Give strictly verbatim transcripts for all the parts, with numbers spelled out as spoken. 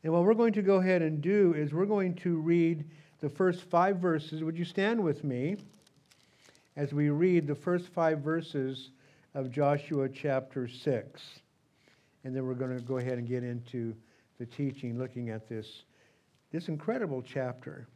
And what we're going to go ahead and do is we're going to read the first five verses. Would you stand with me as we read the first five verses of Joshua chapter six? And then we're going to go ahead and get into the teaching, looking at this, this incredible chapter.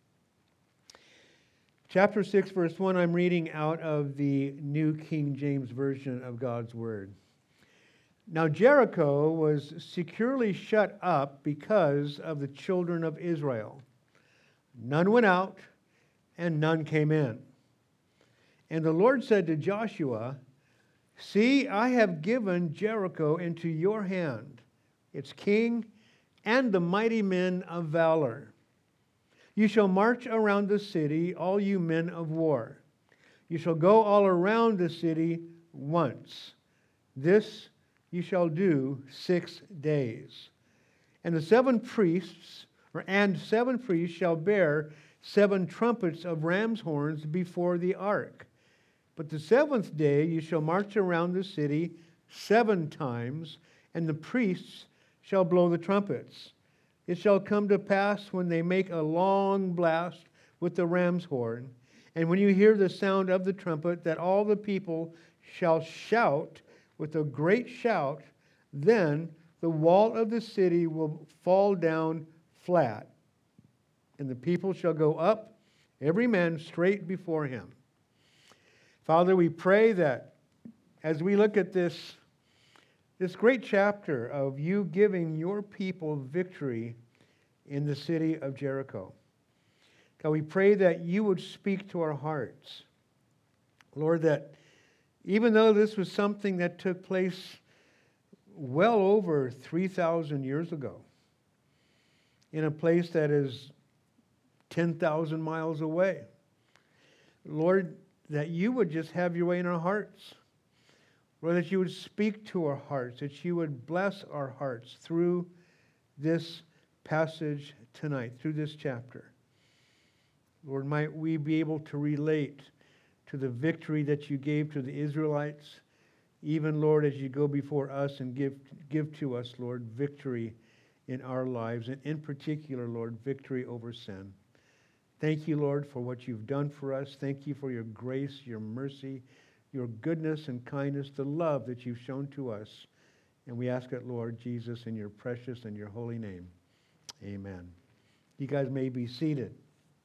Chapter six, verse one, I'm reading out of the New King James Version of God's Word. Now Jericho was securely shut up because of the children of Israel. None went out, and none came in. And the Lord said to Joshua, "See, I have given Jericho into your hand, its king, and the mighty men of valor. You shall march around the city, all you men of war. You shall go all around the city once. This you shall do six days. And the seven priests, or and seven priests shall bear seven trumpets of ram's horns before the ark. But the seventh day you shall march around the city seven times, and the priests shall blow the trumpets. It shall come to pass when they make a long blast with the ram's horn, and when you hear the sound of the trumpet, that all the people shall shout with a great shout, then the wall of the city will fall down flat, and the people shall go up, every man straight before him." Father, we pray that as we look at this, this great chapter of you giving your people victory in the city of Jericho, God, we pray that you would speak to our hearts. Lord, that even though this was something that took place well over three thousand years ago, in a place that is ten thousand miles away, Lord, that you would just have your way in our hearts. Lord, that you would speak to our hearts, that you would bless our hearts through this passage tonight, through this chapter. Lord, might we be able to relate to the victory that you gave to the Israelites, even, Lord, as you go before us and give, give to us, Lord, victory in our lives, and in particular, Lord, victory over sin. Thank you, Lord, for what you've done for us. Thank you for your grace, your mercy, your goodness and kindness, the love that you've shown to us. And we ask it, Lord Jesus, in your precious and your holy name. Amen. You guys may be seated.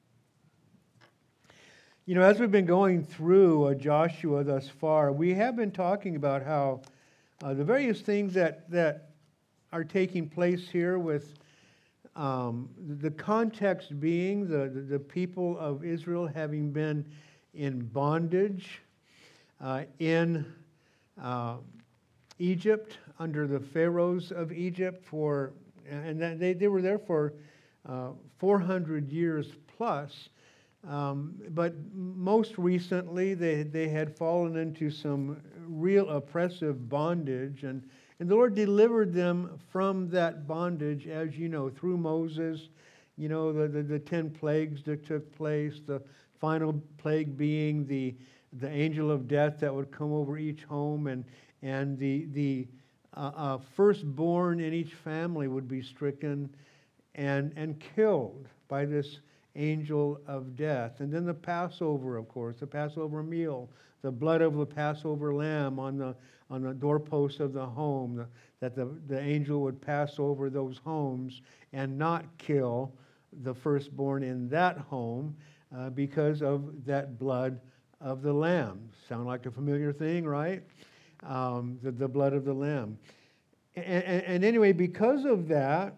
You know, as we've been going through uh, Joshua thus far, we have been talking about how uh, the various things that, that are taking place here, with um, the context being the, the, the people of Israel having been in bondage uh, in uh, Egypt, under the pharaohs of Egypt, for and that they, they were there for uh, four hundred years plus. Um, but most recently, they, they had fallen into some real oppressive bondage, and, and the Lord delivered them from that bondage, as you know, through Moses, you know, the, the, the ten plagues that took place, the final plague being the, the angel of death that would come over each home, and, and the, the uh, uh, firstborn in each family would be stricken and, and killed by this angel of death. And then the Passover, of course, the Passover meal, the blood of the Passover lamb on the on the doorpost of the home, the, that the, the angel would pass over those homes and not kill the firstborn in that home uh, because of that blood of the lamb. Sound like a familiar thing, right? Um, the, the blood of the lamb. And, and, and anyway, because of that,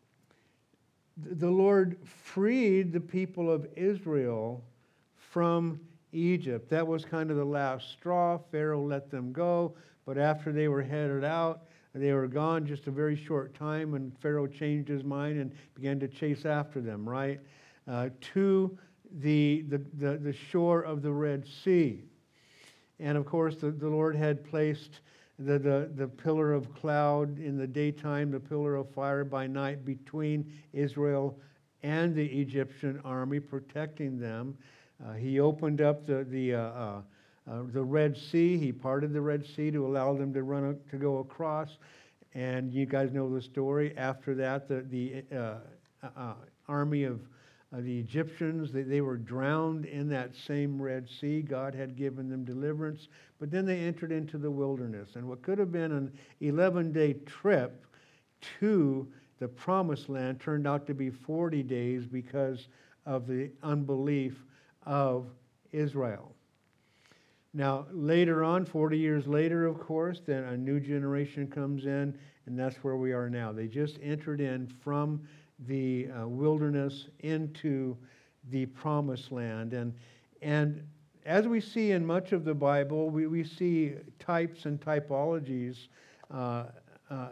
the Lord freed the people of Israel from Egypt. That was kind of the last straw. Pharaoh let them go, but after they were headed out, they were gone just a very short time, and Pharaoh changed his mind and began to chase after them, right, uh, to the, the, the, the shore of the Red Sea. And of course, the, the Lord had placed The, the, the pillar of cloud in the daytime, the pillar of fire by night between Israel and the Egyptian army, protecting them. Uh, he opened up the the, uh, uh, uh, the Red Sea. He parted the Red Sea to allow them to run to go across. And you guys know the story. After that, the, the uh, uh, army of uh, the Egyptians, they, they were drowned in that same Red Sea. God had given them deliverance. But then they entered into the wilderness. And what could have been an eleven-day trip to the Promised Land turned out to be forty days because of the unbelief of Israel. Now, later on, forty years later, of course, then a new generation comes in, and that's where we are now. They just entered in from the uh, wilderness into the Promised Land. And, and as we see in much of the Bible, we, we see types and typologies, uh, uh,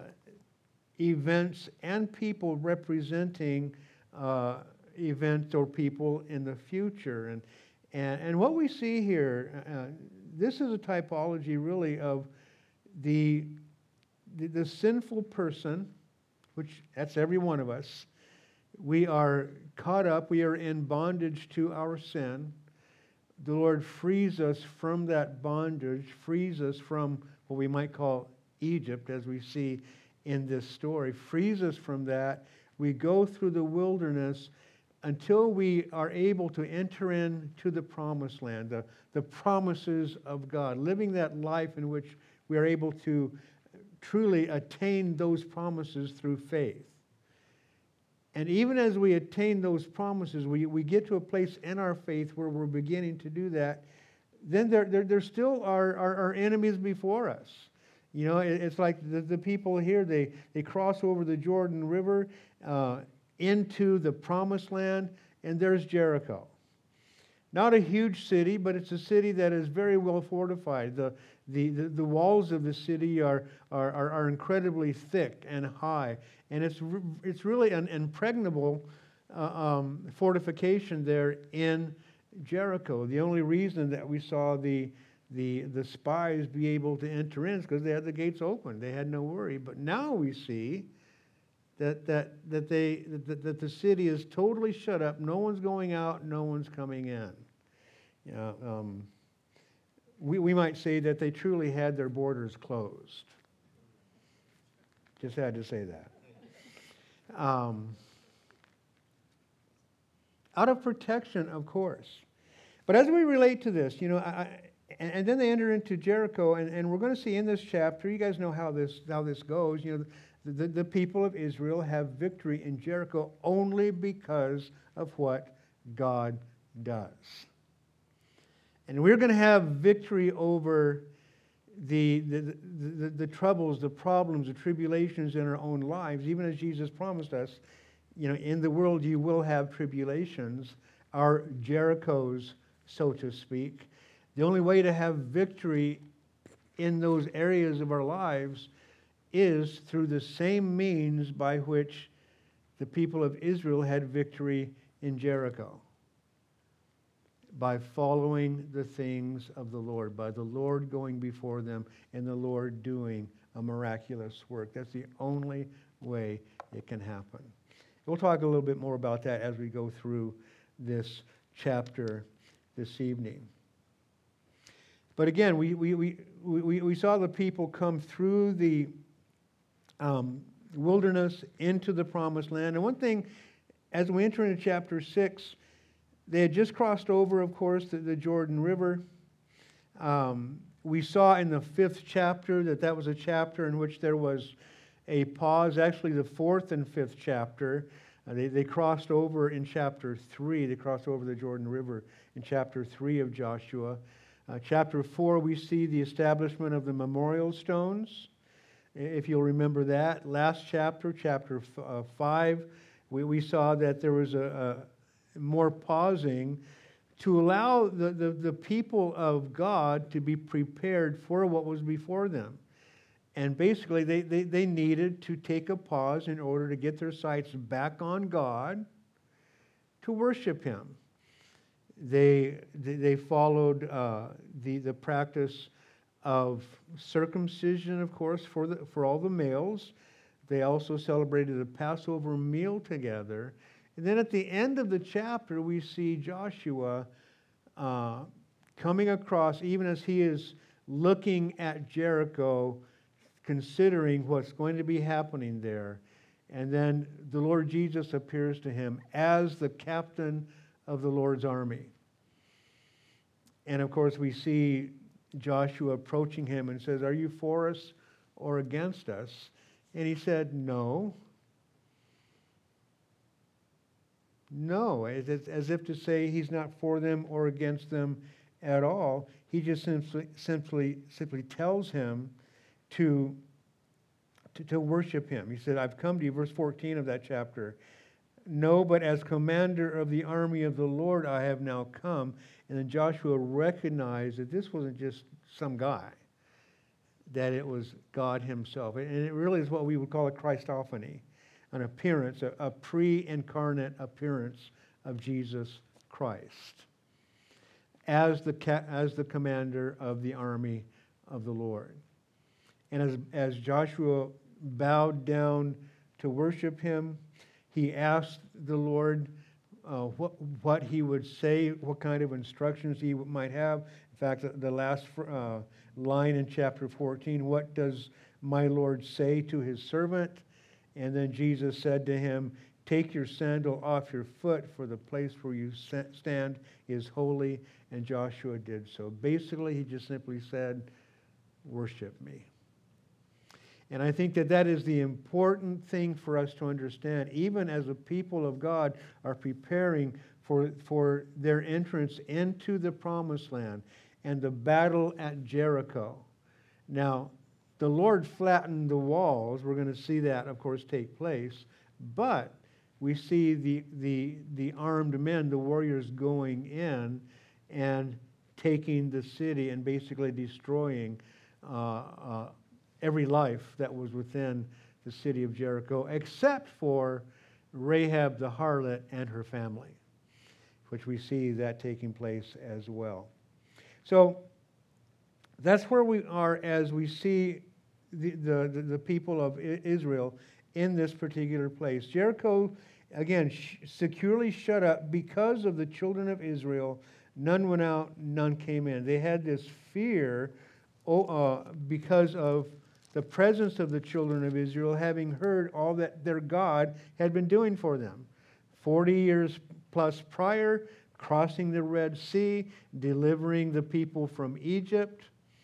events and people representing uh, events or people in the future. And And, and what we see here, uh, this is a typology really of the, the, the sinful person, which that's every one of us. We are caught up, we are in bondage to our sin. The Lord frees us from that bondage, frees us from what we might call Egypt, as we see in this story, frees us from that. We go through the wilderness until we are able to enter into the Promised Land, the, the promises of God, living that life in which we are able to truly attain those promises through faith. And even as we attain those promises, we, we get to a place in our faith where we're beginning to do that, then there, there, there still are, are, are enemies before us. You know, it, it's like the, the people here, they, they cross over the Jordan River, uh, into the Promised Land, and there's Jericho. Not a huge city, but it's a city that is very well fortified. The, the, the, the walls of the city are, are, are, are incredibly thick and high, and it's, re- it's really an impregnable uh, um, fortification there in Jericho. The only reason that we saw the, the, the spies be able to enter in is because they had the gates open. They had no worry. But now we see That that that they that, that the city is totally shut up. No one's going out. No one's coming in. You know, um, we we might say that they truly had their borders closed. Just had to say that. Um, out of protection, of course. But as we relate to this, you know, I, and, and then they enter into Jericho, and, and we're going to see in this chapter. You guys know how this how this goes. You know. The, the people of Israel have victory in Jericho only because of what God does. And we're going to have victory over the, the, the, the, the troubles, the problems, the tribulations in our own lives, even as Jesus promised us. You know, in the world you will have tribulations, our Jerichos, so to speak. The only way to have victory in those areas of our lives is through the same means by which the people of Israel had victory in Jericho. By following the things of the Lord, by the Lord going before them and the Lord doing a miraculous work. That's the only way it can happen. We'll talk a little bit more about that as we go through this chapter this evening. But again, we, we, we, we, we saw the people come through the Um, wilderness into the Promised Land. And one thing, as we enter into chapter six, they had just crossed over, of course, the, the Jordan River. Um, we saw in the fifth chapter that that was a chapter in which there was a pause. Actually, the fourth and fifth chapter, uh, they, they crossed over in chapter three. They crossed over the Jordan River in chapter three of Joshua. Uh, chapter four, we see the establishment of the memorial stones. If you'll remember that, last chapter, chapter f- uh, five, we, we saw that there was a, a more pausing to allow the, the, the people of God to be prepared for what was before them. And basically, they, they, they needed to take a pause in order to get their sights back on God to worship Him. They, they, they followed uh, the, the practice of circumcision, of course, for the for all the males. They also celebrated a Passover meal together. And then at the end of the chapter, we see Joshua uh, coming across, even as he is looking at Jericho, considering what's going to be happening there. And then the Lord Jesus appears to him as the captain of the Lord's army. And of course, we see Joshua approaching him and says, "Are you for us or against us?" And he said, "No." No, as, as if to say he's not for them or against them at all. He just simply simply simply tells him to, to, to worship him. He said, "I've come to you," verse fourteen of that chapter. "No, but as commander of the army of the Lord I have now come." And then Joshua recognized that this wasn't just some guy, that it was God himself. And it really is what we would call a Christophany, an appearance, a, a pre-incarnate appearance of Jesus Christ as the ca- as the commander of the army of the Lord. And as, as Joshua bowed down to worship him, he asked the Lord uh, what, what he would say, what kind of instructions he might have. In fact, the, the last uh, line in chapter fourteen, "What does my Lord say to his servant?" And then Jesus said to him, "Take your sandal off your foot, for the place where you stand is holy." And Joshua did so. Basically, he just simply said, "Worship me." And I think that that is the important thing for us to understand, even as the people of God are preparing for, for their entrance into the promised land and the battle at Jericho. Now, the Lord flattened the walls. We're going to see that, of course, take place. But we see the, the, the armed men, the warriors, going in and taking the city and basically destroying uh, uh, every life that was within the city of Jericho, except for Rahab the harlot and her family, which we see that taking place as well. So that's where we are as we see the, the, the people of Israel in this particular place. Jericho, again, sh- securely shut up because of the children of Israel. None went out, none came in. They had this fear oh, uh, because of the presence of the children of Israel, having heard all that their God had been doing for them. Forty years plus prior, crossing the Red Sea, delivering the people from Egypt,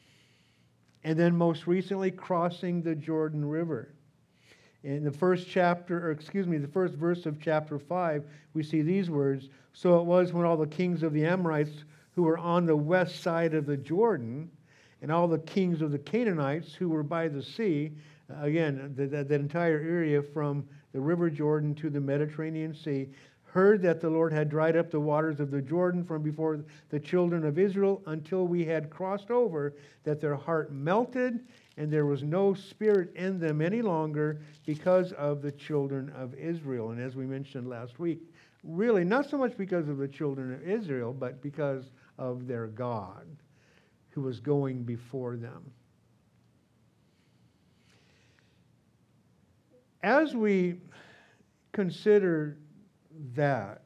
and then most recently crossing the Jordan River. In the first chapter, or excuse me, the first verse of chapter five, we see these words: "So it was when all the kings of the Amorites who were on the west side of the Jordan, and all the kings of the Canaanites who were by the sea," again, that, that, that entire area from the river Jordan to the Mediterranean Sea, "heard that the Lord had dried up the waters of the Jordan from before the children of Israel until we had crossed over, that their heart melted, and there was no spirit in them any longer because of the children of Israel." And as we mentioned last week, really not so much because of the children of Israel, but because of their God, who was going before them. As we consider that,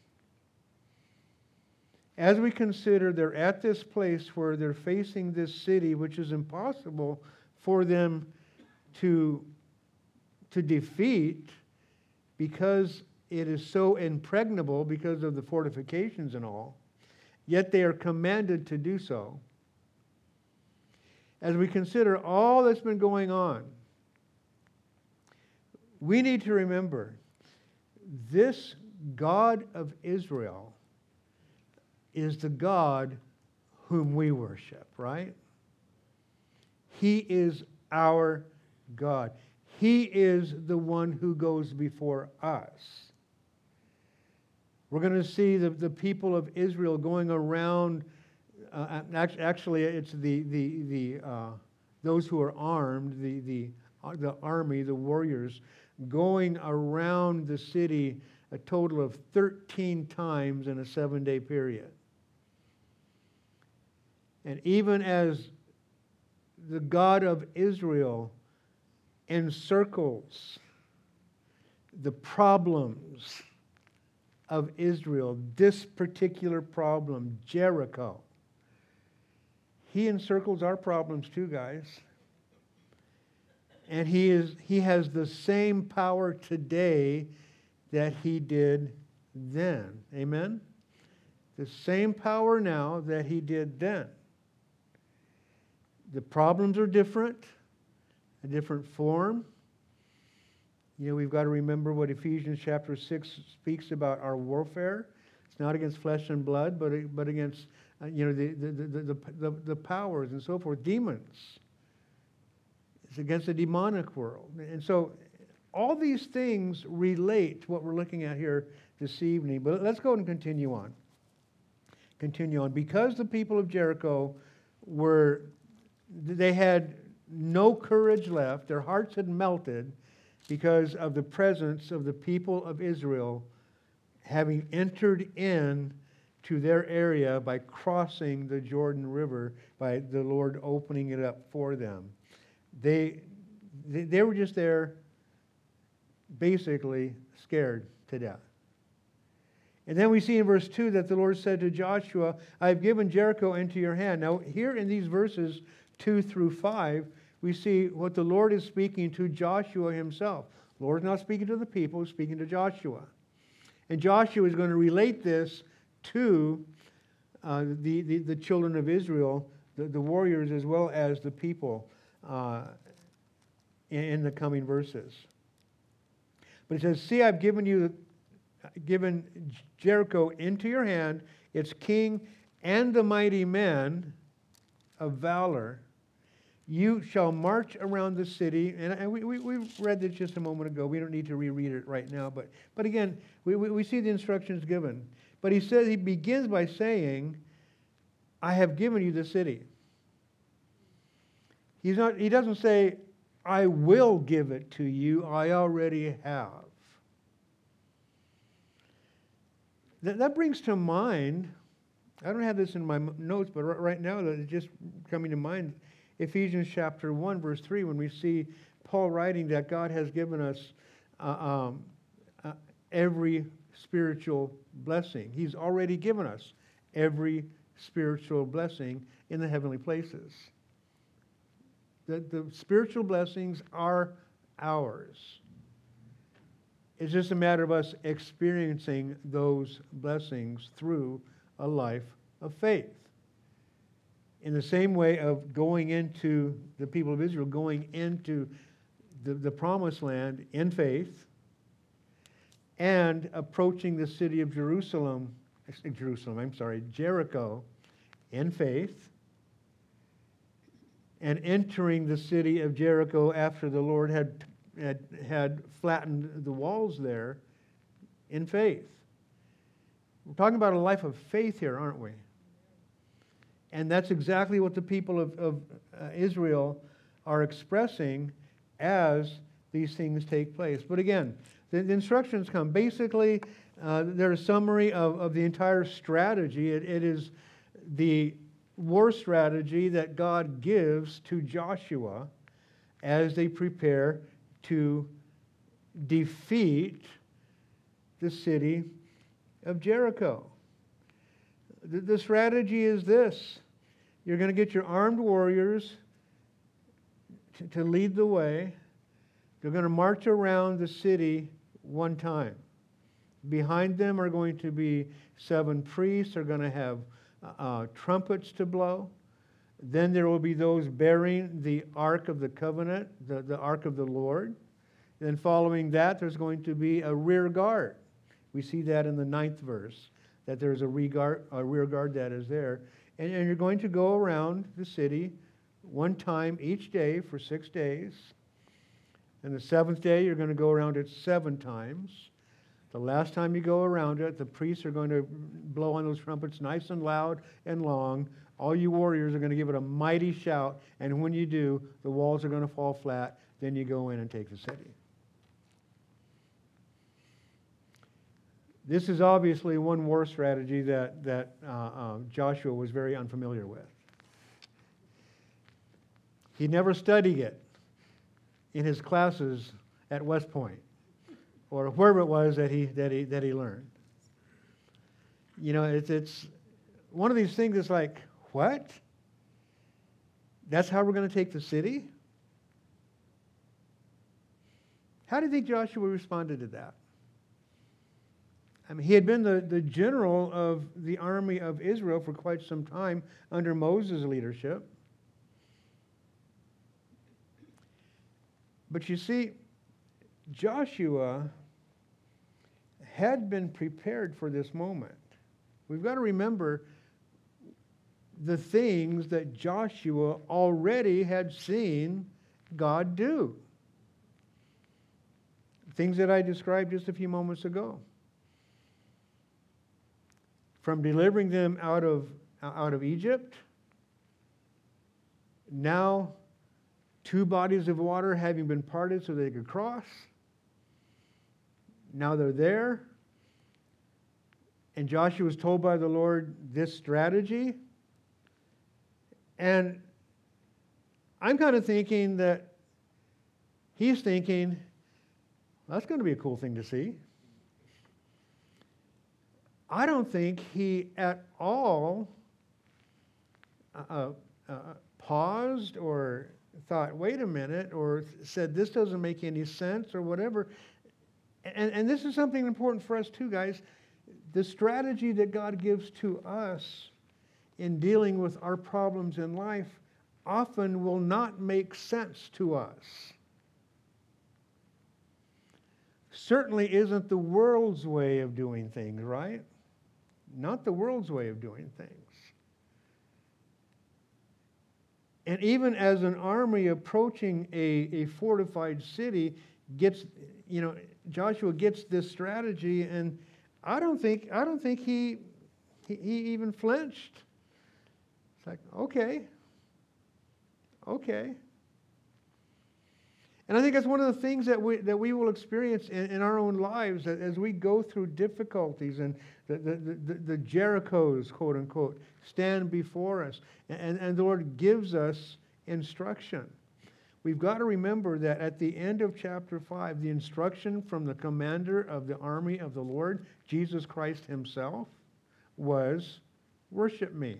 as we consider they're at this place where they're facing this city, which is impossible for them to, to defeat because it is so impregnable because of the fortifications and all, yet they are commanded to do so. As we consider all that's been going on, we need to remember this God of Israel is the God whom we worship, right? He is our God. He is the one who goes before us. We're going to see the, the people of Israel going around. Uh, actually, it's the the the uh, those who are armed, the the uh, the army, the warriors, going around the city a total of thirteen times in a seven-day period. And even as the God of Israel encircles the problems of Israel, this particular problem, Jericho, He encircles our problems too, guys. And he is he has the same power today that he did then. Amen? The same power now that he did then. The problems are different, a different form. You know, we've got to remember what Ephesians chapter six speaks about our warfare. It's not against flesh and blood, but, but against, uh, you know, the, the, the, the, the, the powers and so forth, demons. It's against the demonic world. And so all these things relate to what we're looking at here this evening. But let's go and continue on. Continue on. Because the people of Jericho were, they had no courage left. Their hearts had melted because of the presence of the people of Israel having entered in to their area by crossing the Jordan River, by the Lord opening it up for them. They, they, they were just there basically scared to death. And then we see in verse two that the Lord said to Joshua, I have given Jericho into your hand. Now here in these verses two through five, we see what the Lord is speaking to Joshua himself. The Lord is not speaking to the people, he's speaking to Joshua. And Joshua is going to relate this to uh, the, the, the children of Israel, the, the warriors as well as the people uh, in, in the coming verses. But it says, see, I've given you, given Jericho into your hand, its king and the mighty men of valor. You shall march around the city. And, and we, we, we read this just a moment ago. We don't need to reread it right now. But, but again, we, we, we see the instructions given. But he says, he begins by saying, I have given you the city. He's not, he doesn't say, I will give it to you. I already have. That, that brings to mind, I don't have this in my notes, but right now that it's just coming to mind, Ephesians chapter one, verse three, when we see Paul writing that God has given us uh, um, uh, every spiritual blessing. He's already given us every spiritual blessing in the heavenly places. The, the spiritual blessings are ours. It's just a matter of us experiencing those blessings through a life of faith. In the same way of going into the people of Israel, going into the, the promised land in faith and approaching the city of Jerusalem, Jerusalem, I'm sorry, Jericho in faith, and entering the city of Jericho after the Lord had, had, had flattened the walls there in faith. We're talking about a life of faith here, aren't we? And that's exactly what the people of, of uh, Israel are expressing as these things take place. But again, the, the instructions come. Basically, uh, they're a summary of, of the entire strategy. It, it is the war strategy that God gives to Joshua as they prepare to defeat the city of Jericho. The, the strategy is this. You're going to get your armed warriors to, to lead the way. They're going to march around the city one time. Behind them are going to be seven priests. They're going to have uh, trumpets to blow. Then there will be those bearing the Ark of the Covenant, the, the Ark of the Lord. Then following that, there's going to be a rear guard. We see that in the ninth verse, that there's a rear guard, a rear guard that is there. And, and you're going to go around the city one time each day for six days. And the seventh day, you're going to go around it seven times. The last time you go around it, the priests are going to blow on those trumpets nice and loud and long. All you warriors are going to give it a mighty shout. And when you do, the walls are going to fall flat. Then you go in and take the city. This is obviously one war strategy that, that uh, uh, Joshua was very unfamiliar with. He never studied it in his classes at West Point or wherever it was that he, that he, that he learned. You know, it's, it's one of these things that's like, what? That's how we're going to take the city? How do you think Joshua responded to that? I mean, he had been the, the general of the army of Israel for quite some time under Moses' leadership. But you see, Joshua had been prepared for this moment. We've got to remember the things that Joshua already had seen God do. Things that I described just a few moments ago. From delivering them out of, out of Egypt, now two bodies of water having been parted so they could cross. Now they're there. And Joshua was told by the Lord this strategy. And I'm kind of thinking that he's thinking, that's going to be a cool thing to see. I don't think he at all uh, uh, paused or thought, wait a minute, or said, this doesn't make any sense, or whatever. And, and this is something important for us too, guys. The strategy that God gives to us in dealing with our problems in life often will not make sense to us. Certainly isn't the world's way of doing things, right? Not the world's way of doing things. And even as an army approaching a, a fortified city gets, you know, Joshua gets this strategy, and I don't think I don't think he he, he even flinched. It's like, okay, okay. And I think that's one of the things that we that we will experience in, in our own lives as we go through difficulties, and the, the, the, the Jerichos, quote unquote, stand before us. And, and the Lord gives us instruction. We've got to remember that at the end of chapter five, the instruction from the commander of the army of the Lord, Jesus Christ himself, was, worship me.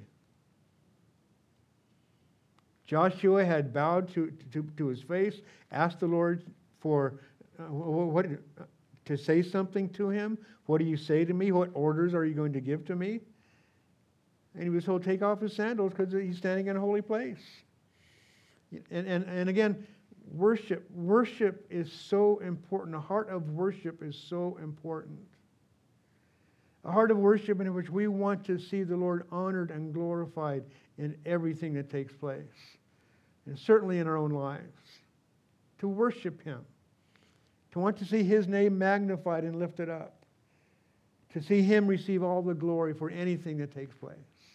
Joshua had bowed to, to, to his face, asked the Lord for uh, what, to say something to him. What do you say to me? What orders are you going to give to me? And he was told, take off his sandals because he's standing in a holy place. And, and, and again, worship. Worship is so important. A heart of worship is so important. A heart of worship in which we want to see the Lord honored and glorified in everything that takes place. And certainly in our own lives. To worship him. To want to see his name magnified and lifted up. To see him receive all the glory for anything that takes place.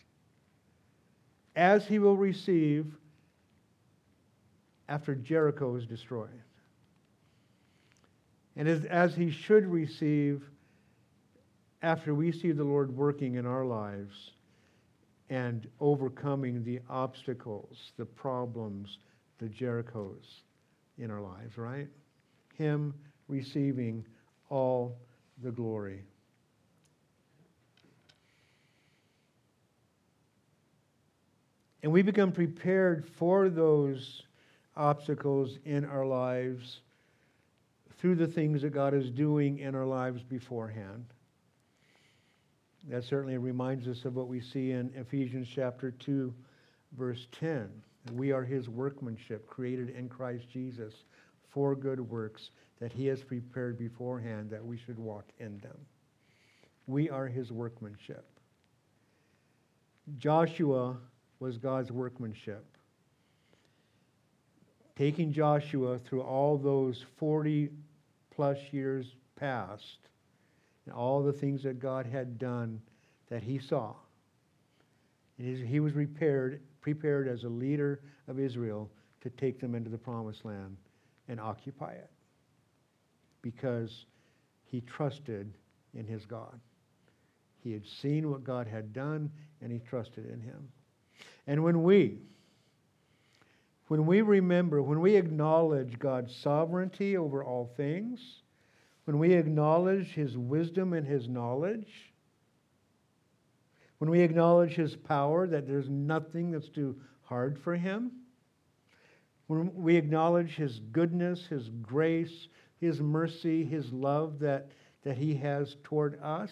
As he will receive after Jericho is destroyed. And as, as he should receive after we see the Lord working in our lives and overcoming the obstacles, the problems, the Jerichos in our lives, right? Him receiving all the glory. And we become prepared for those obstacles in our lives through the things that God is doing in our lives beforehand. That certainly reminds us of what we see in Ephesians chapter two, verse ten. We are his workmanship, created in Christ Jesus for good works that he has prepared beforehand that we should walk in them. We are his workmanship. Joshua was God's workmanship. Taking Joshua through all those forty plus years past, and all the things that God had done that he saw. And he was prepared, prepared as a leader of Israel to take them into the promised land and occupy it. Because he trusted in his God. He had seen what God had done, and he trusted in him. And when we, when we remember, when we acknowledge God's sovereignty over all things, when we acknowledge his wisdom and his knowledge, when we acknowledge his power, that there's nothing that's too hard for him, when we acknowledge his goodness, his grace, His mercy, His love that, that He has toward us,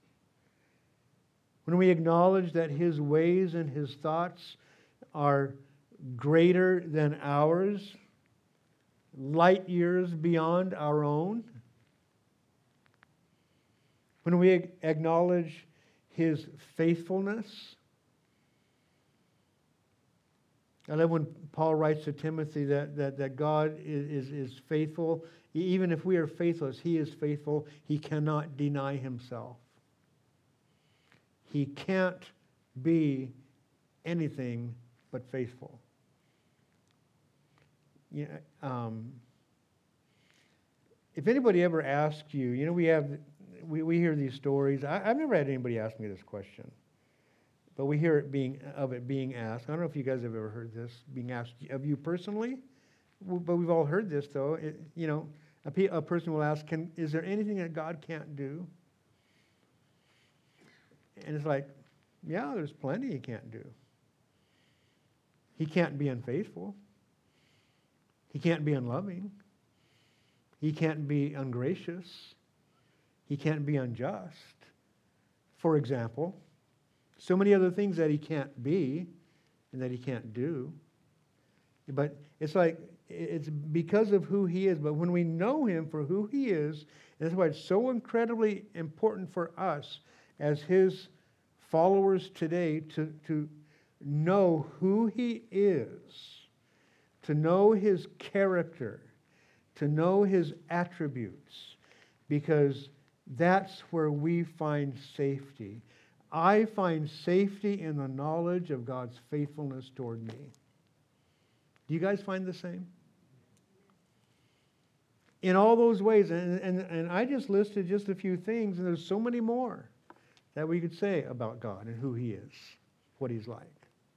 when we acknowledge that His ways and His thoughts are greater than ours, light years beyond our own, when we acknowledge His faithfulness. I love when Paul writes to Timothy that, that, that God is, is, is faithful. Even if we are faithless, He is faithful. He cannot deny Himself. He can't be anything but faithful. Yeah, um, if anybody ever asks you, you know, we have, we, we hear these stories. I, I've never had anybody ask me this question, but we hear it being of it being asked. I don't know if you guys have ever heard this being asked of you personally, but we've all heard this though. It, you know, a, pe- a person will ask, "Can is there anything that God can't do?" And it's like, yeah, there's plenty He can't do. He can't be unfaithful. He can't be unloving. He can't be ungracious. He can't be unjust. For example, so many other things that He can't be and that He can't do. But it's like, it's because of who He is. But when we know Him for who He is, and that's why it's so incredibly important for us as His followers today to, to know who He is, to know His character, to know His attributes, because that's where we find safety. I find safety in the knowledge of God's faithfulness toward me. Do you guys find the same? In all those ways, and, and, and I just listed just a few things, and there's so many more that we could say about God and who He is, what He's like.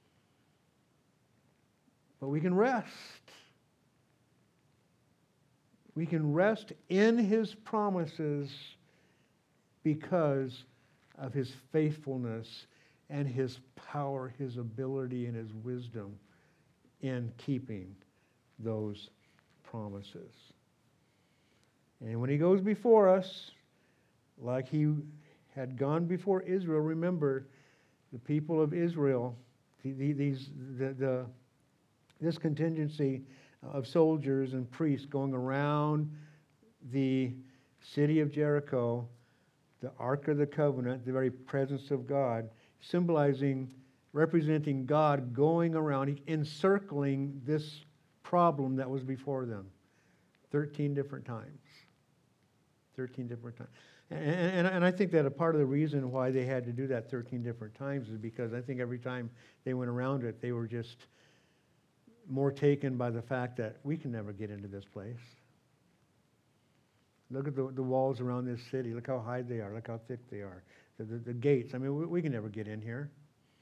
But we can rest. We can rest in His promises because of His faithfulness and His power, His ability, and His wisdom in keeping those promises. And when He goes before us, like He had gone before Israel, remember, the people of Israel, these the, the this contingency of soldiers and priests going around the city of Jericho, the Ark of the Covenant, the very presence of God, symbolizing, representing God going around, encircling this problem that was before them thirteen different times. thirteen different times. And, and, and I think that a part of the reason why they had to do that thirteen different times is because I think every time they went around it, they were just more taken by the fact that we can never get into this place. Look at the, the walls around this city. Look how high they are. Look how thick they are. The, the, the gates. I mean, we, we can never get in here.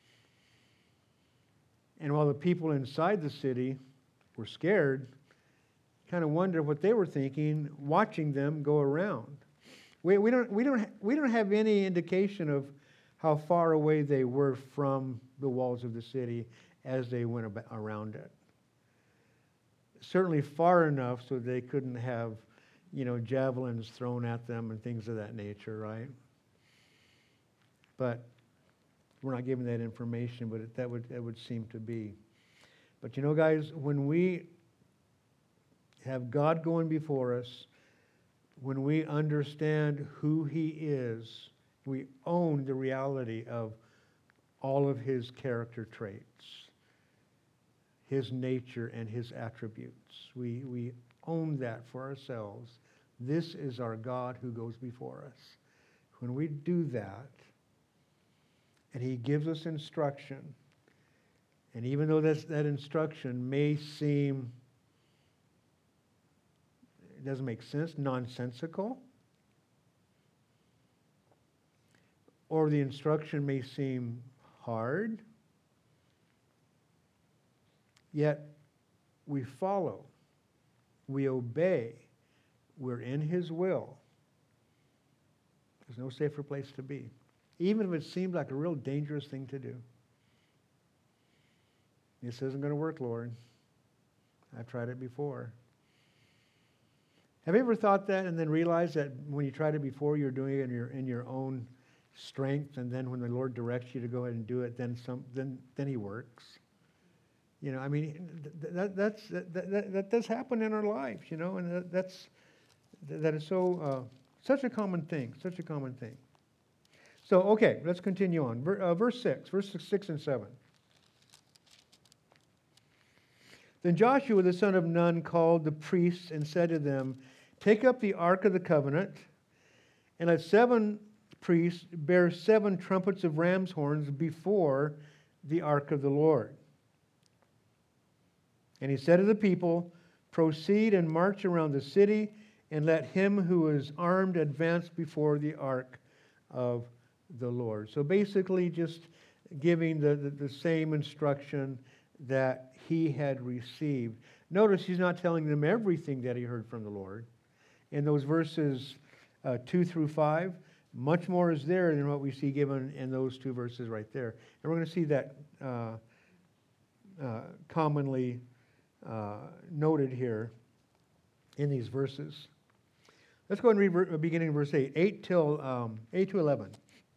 And while the people inside the city were scared, kind of wonder what they were thinking watching them go around. We, we don't we don't ha- we don't have any indication of how far away they were from the walls of the city as they went ab- around it. Certainly far enough so they couldn't have, you know, javelins thrown at them and things of that nature, right? But we're not given that information, but it, that would that would seem to be. But you know, guys, when we have God going before us, when we understand who He is, we own the reality of all of His character traits, His nature and His attributes. We, we own that for ourselves. This is our God who goes before us. When we do that, and He gives us instruction, and even though that's, that instruction may seem, it doesn't make sense, nonsensical, or the instruction may seem hard, yet we follow, we obey, we're in His will. There's no safer place to be, even if it seemed like a real dangerous thing to do. This isn't going to work, Lord. I've tried it before. Have you ever thought that and then realized that when you tried it before, you're doing it in your in your own strength, and then when the Lord directs you to go ahead and do it, then some then then He works. You know, I mean, that that's that that, that does happen in our lives. You know, and that, that's that is so uh, such a common thing, such a common thing. So okay, let's continue on. Ver, uh, verse six, verse six and seven. Then Joshua the son of Nun called the priests and said to them, "Take up the ark of the covenant, and let seven priests bear seven trumpets of ram's horns before the ark of the Lord." And he said to the people, "Proceed and march around the city, and let him who is armed advance before the ark of the Lord." So basically just giving the, the, the same instruction that he had received. Notice he's not telling them everything that he heard from the Lord. In those verses uh, two through five, much more is there than what we see given in those two verses right there. And we're going to see that uh, uh, commonly uh, noted here in these verses. Let's go and read ver- beginning of verse eight, eight till um, eight to eleven.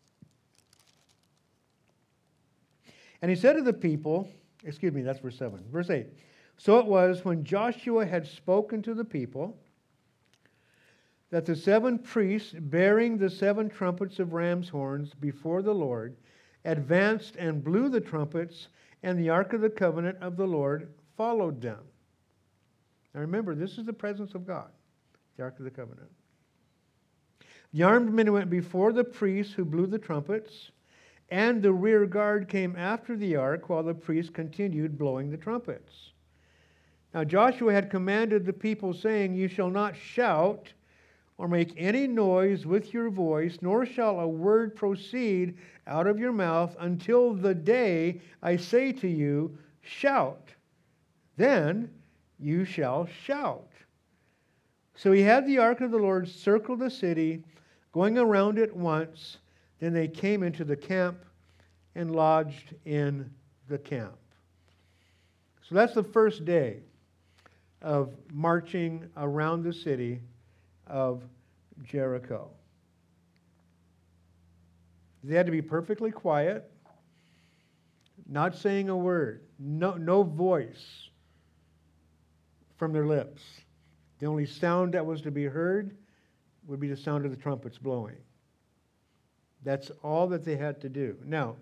And he said to the people, excuse me, that's verse seven. Verse eight. So it was when Joshua had spoken to the people that the seven priests bearing the seven trumpets of ram's horns before the Lord advanced and blew the trumpets, and the ark of the covenant of the Lord followed them. Now remember, this is the presence of God, the ark of the covenant. The armed men went before the priests who blew the trumpets, and the rear guard came after the ark while the priests continued blowing the trumpets. Now Joshua had commanded the people, saying, "You shall not shout or make any noise with your voice, nor shall a word proceed out of your mouth until the day I say to you, shout. Then you shall shout." So he had the ark of the Lord circle the city, going around it once. Then they came into the camp and lodged in the camp. So that's the first day of marching around the city of Jericho. They had to be perfectly quiet, not saying a word, no, no voice from their lips. The only sound that was to be heard would be the sound of the trumpets blowing. That's all that they had to do. Now,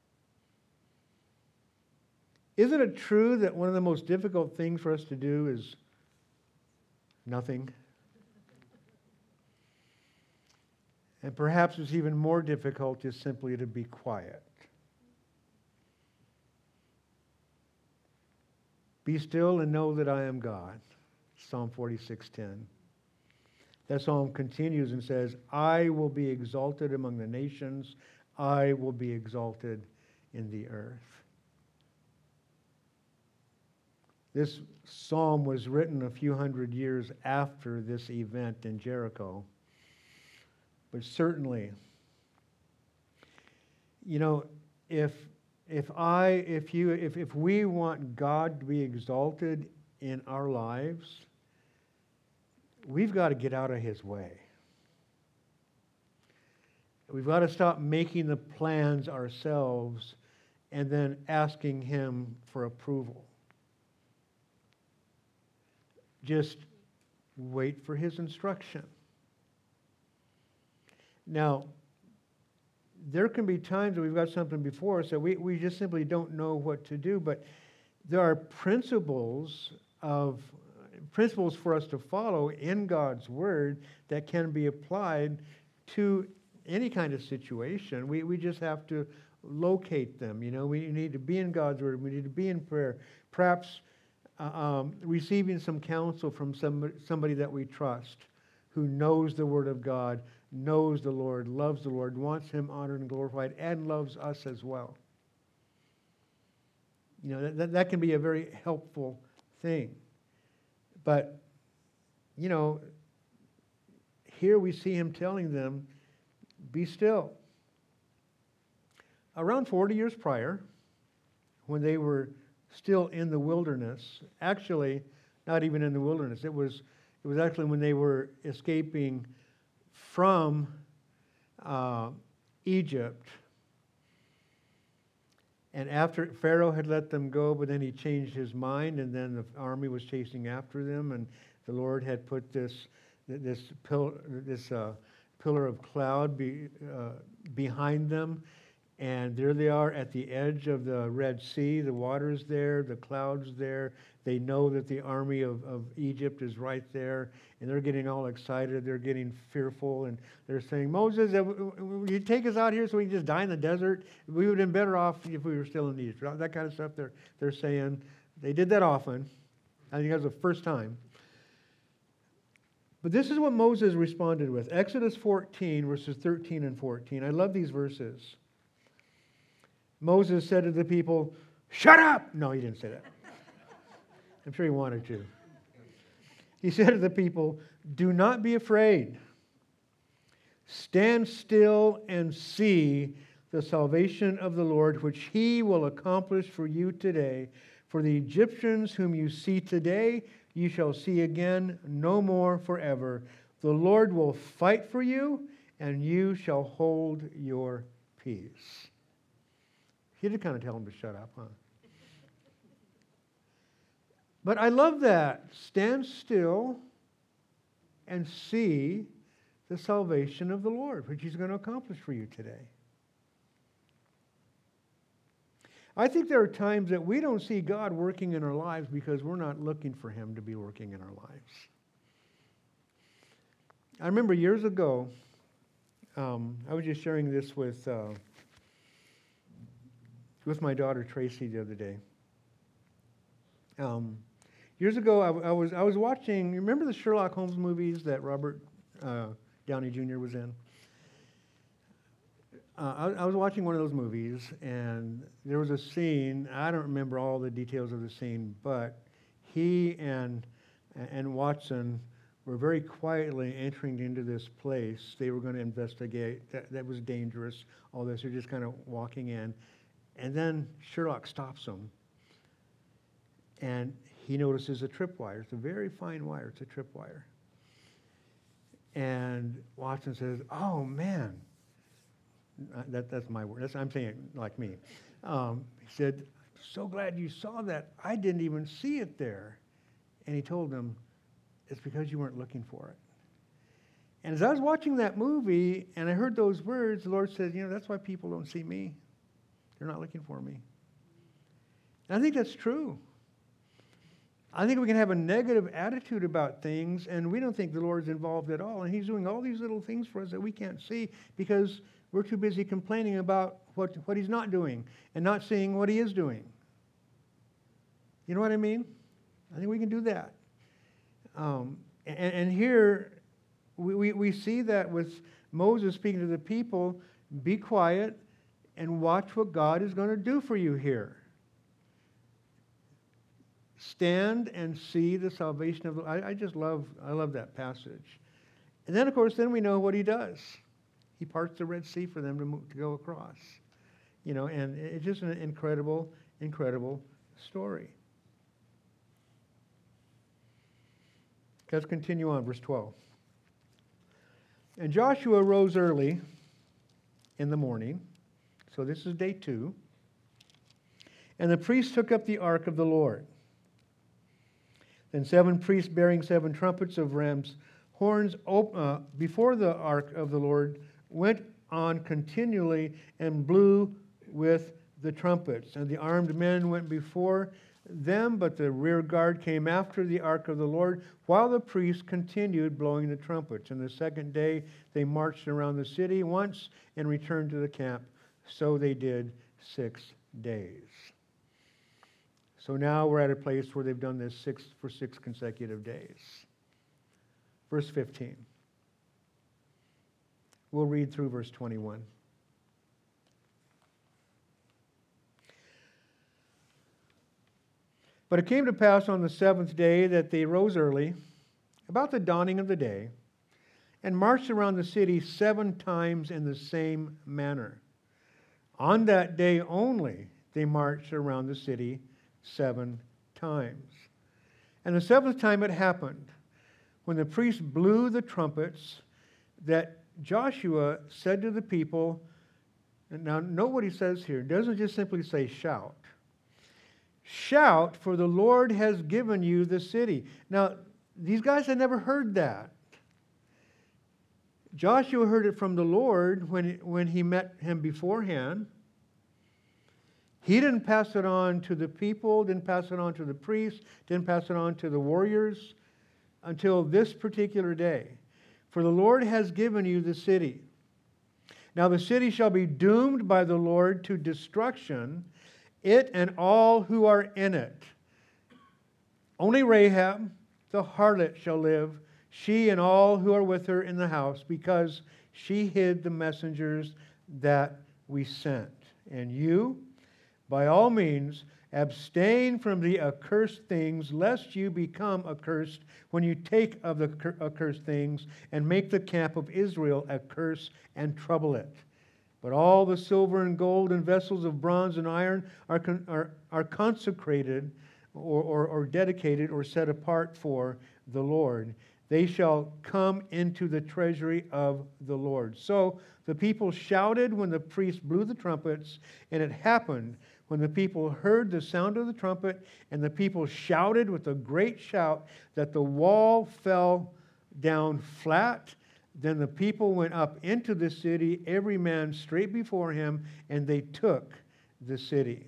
isn't it true that one of the most difficult things for us to do is nothing? And perhaps it's even more difficult just simply to be quiet. Be still and know that I am God. Psalm forty-six ten. That psalm continues and says, "I will be exalted among the nations. I will be exalted in the earth." This psalm was written a few hundred years after this event in Jericho. But certainly, you know, if if I, if you, if, if we want God to be exalted in our lives, we've got to get out of His way. We've got to stop making the plans ourselves and then asking Him for approval. Just wait for His instruction. Now, there can be times that we've got something before us that we, we just simply don't know what to do, but there are principles of principles for us to follow in God's Word that can be applied to any kind of situation. We we just have to locate them. You know, we need to be in God's Word. We need to be in prayer. Perhaps uh, um, receiving some counsel from some, somebody that we trust, who knows the Word of God, knows the Lord, loves the Lord, wants Him honored and glorified, and loves us as well. You know, that, that can be a very helpful thing. But, you know, here we see Him telling them, be still. Around forty years prior, when they were still in the wilderness, actually, not even in the wilderness, it was It was actually when they were escaping from uh, Egypt. And after Pharaoh had let them go, but then he changed his mind, and then the army was chasing after them, and the Lord had put this this pill, this uh, pillar of cloud be, uh, behind them, and there they are at the edge of the Red Sea. The water's there, the cloud's there. They know that the army of, of Egypt is right there, and they're getting all excited. They're getting fearful, and they're saying, Moses, will you take us out here so we can just die in the desert? We would have been better off if we were still in Egypt. That kind of stuff they're, they're saying. They did that often. I think that was the first time. But this is what Moses responded with. Exodus fourteen, verses thirteen and fourteen. I love these verses. Moses said to the people, shut up! No, he didn't say that. I'm sure he wanted to. He said to the people, do not be afraid. Stand still and see the salvation of the Lord, which he will accomplish for you today. For the Egyptians whom you see today, you shall see again no more forever. The Lord will fight for you, and you shall hold your peace. He did kind of tell him to shut up, huh? But I love that. Stand still and see the salvation of the Lord, which he's going to accomplish for you today. I think there are times that we don't see God working in our lives because we're not looking for him to be working in our lives. I remember years ago, um, I was just sharing this with uh, with my daughter Tracy the other day. Um, years ago, I, I was I was watching. You remember the Sherlock Holmes movies that Robert uh, Downey Junior was in? Uh, I, I was watching one of those movies, and there was a scene. I don't remember all the details of the scene, but he and and Watson were very quietly entering into this place. They were going to investigate. That, that was dangerous. All this. They're just kind of walking in, and then Sherlock stops them, and he notices a tripwire. It's a very fine wire. It's a tripwire. And Watson says, "Oh man." That, that's my word. That's, I'm saying it like me. Um, he said, so glad you saw that. I didn't even see it there. And he told them, it's because you weren't looking for it. And as I was watching that movie and I heard those words, the Lord said, you know, that's why people don't see me. They're not looking for me. And I think that's true. I think we can have a negative attitude about things and we don't think the Lord's involved at all. And he's doing all these little things for us that we can't see because we're too busy complaining about what, what he's not doing and not seeing what he is doing. You know what I mean? I think we can do that. Um, and, and here we, we, we see that with Moses speaking to the people, be quiet and watch what God is going to do for you here. Stand and see the salvation of the Lord. I, I just love, I love that passage. And then, of course, then we know what he does. He parts the Red Sea for them to, move, to go across. You know, and it's just an incredible, incredible story. Let's continue on, verse twelve. And Joshua rose early in the morning. So this is day two. And the priests took up the ark of the Lord. Then seven priests bearing seven trumpets of ram's horns op- uh, before the ark of the Lord went on continually and blew with the trumpets. And the armed men went before them, but the rear guard came after the ark of the Lord, while the priests continued blowing the trumpets. And the second day they marched around the city once and returned to the camp. So they did six days. So now we're at a place where they've done this six for six consecutive days. Verse fifteen. We'll read through verse twenty-one. But it came to pass on the seventh day that they rose early, about the dawning of the day, and marched around the city seven times in the same manner. On that day only they marched around the city seven times. And the seventh time it happened, when the priests blew the trumpets, that Joshua said to the people, and now note what he says here. It doesn't just simply say shout. Shout, for the Lord has given you the city. Now, these guys had never heard that. Joshua heard it from the Lord when, when he met him beforehand. He didn't pass it on to the people, didn't pass it on to the priests, didn't pass it on to the warriors until this particular day. For the Lord has given you the city. Now the city shall be doomed by the Lord to destruction, it and all who are in it. Only Rahab, the harlot, shall live, she and all who are with her in the house, because she hid the messengers that we sent. And you, by all means, abstain from the accursed things, lest you become accursed when you take of the accursed things and make the camp of Israel a curse and trouble it. But all the silver and gold and vessels of bronze and iron are, con- are, are consecrated or, or, or dedicated or set apart for the Lord. They shall come into the treasury of the Lord. So the people shouted when the priests blew the trumpets, and it happened when the people heard the sound of the trumpet, and the people shouted with a great shout, that the wall fell down flat. Then the people went up into the city, every man straight before him, and they took the city.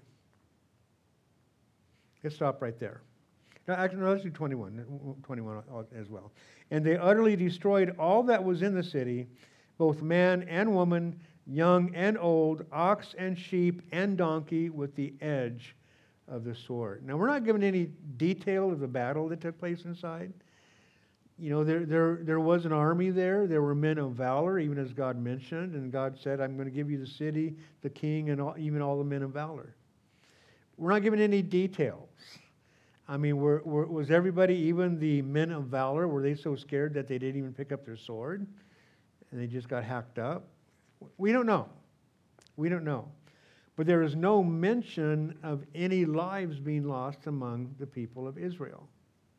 Let's stop right there. Now, actually, no, let's do twenty-one, twenty-one as well. And they utterly destroyed all that was in the city, both man and woman, young and old, ox and sheep and donkey, with the edge of the sword. Now, we're not given any detail of the battle that took place inside. You know, there, there, there was an army there. There were men of valor, even as God mentioned. And God said, I'm going to give you the city, the king, and all, even all the men of valor. We're not given any details. I mean, were, were, was everybody, even the men of valor, were they so scared that they didn't even pick up their sword? And they just got hacked up? We don't know. We don't know. But there is no mention of any lives being lost among the people of Israel.